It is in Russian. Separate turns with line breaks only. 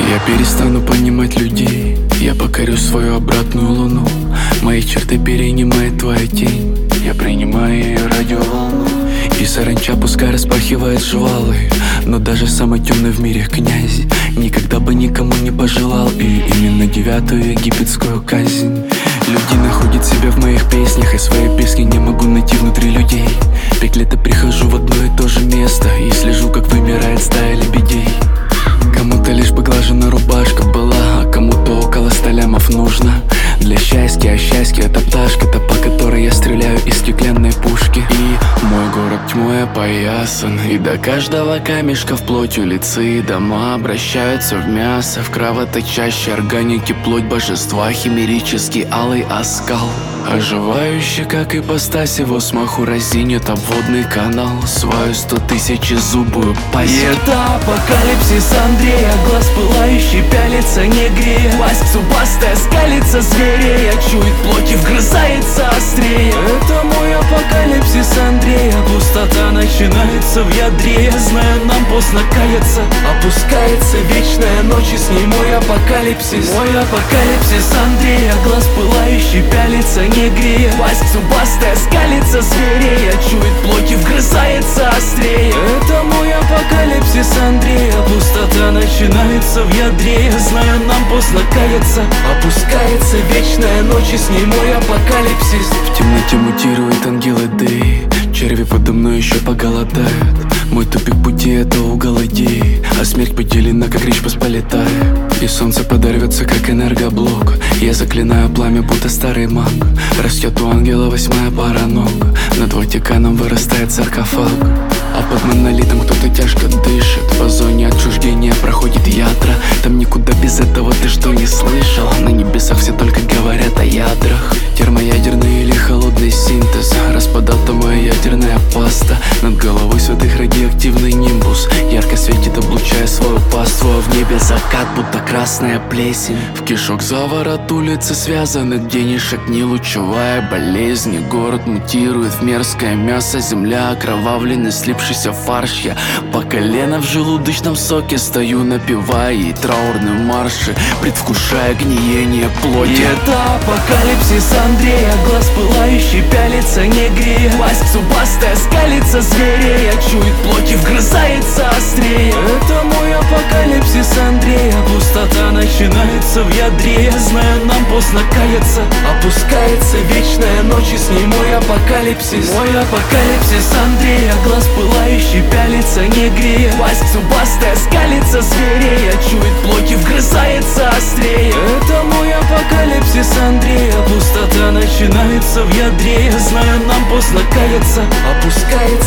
Я перестану понимать людей, я покорю свою обратную луну. Мои черты перенимает твоя тень, я принимаю ее радиоволну. И саранча пускай распахивает жвалы, но даже самый темный в мире князь никогда бы никому не пожелал и именно 9-ю египетскую казнь. Люди находят себя в моих песнях, и свои песни не могу найти внутри людей. 5 лет я прихожу в одно и то же место и слежу, как вымирает стая лебедей. Кому-то лишь бы глажена рубашка была, а кому-то около 100 лямов нужно для счастья, а счастье это пташка-то, по которой я стреляю из стеклянной пушки. И мой город тьмой опоясан, и до каждого камешка вплоть улицы и дома обращаются в мясо, в кровоточащей органике плоть божества, химерический алый оскал, оживающий, как ипостась его смаху разинет обводный канал, свою 100 000-зубую пасть.
И это апокалипсис Андрея, глаз пылающий пялится, не грея. Пасть зубастая скалится зверея, чует плоть и вгрызается острее. Это мой апокалипсис Андрея, пустота начинается в ядре. Знаю, нам поздно каяться, опускается вечная ночь, и с ней мой апокалипсис. Мой апокалипсис Андрея, глаз пылающий пялится, не грея. Пасть зубастая скалится зверея, чует плоть и вгрызается острее. Это мой апокалипсис Андрея, пустота начинается в ядре. Знаю, нам поздно каяться, опускается вечная ночь, и с ней мой апокалипсис.
В темноте мутируют ангелы Дэй, черви подо мной еще поголодают. Мой тупик пути это угол идеи, а смерть поделена, как речь Посполитая. И солнце подорвется, как энергоблок. Я заклинаю пламя, будто старый маг. Растет у ангела 8-я пара ног. Над Ватиканом вырастает саркофаг, а под монолитом кто-то тяжко дышит. По зоне отчуждения проходит ядра. Там никуда без этого, ты что, не слышал? На небесах все только говорят о ядрах. Термоядерный или холодный синтез, распад-атома моя ядерная паста. Над головой святых радиоактивный нимбус ярко светит, облучая свою паству, а в небе закат, будто красная плесень. В кишок заворот улицы связаны, где ни шагни лучевая болезнь. Город мутирует в мерзкое мясо, земля окровавленный, слипшийся фарш. Я по колено в желудочном соке стою, напевая ей траурные марши, предвкушая гниение плоти.
И это апокалипсис Андрея, глаз пылающий пялится, не грея. Пасть зубастая скалится зверея, чует плоть и вгрызается острее. Это мой апокалипсис Андрея, пустота начинается в ядре. Знаю, нам поздно каяться, опускается вечная ночь, и с ней мой апокалипсис. Мой апокалипсис Андрея, глаз пылающий пялится, не грея. Пасть зубастая скалится зверея, чует плоть и вгрызается острее. Это мой апокалипсис Андрея, пустота начинается в ядре. Знаю, нам поздно каяться, опускается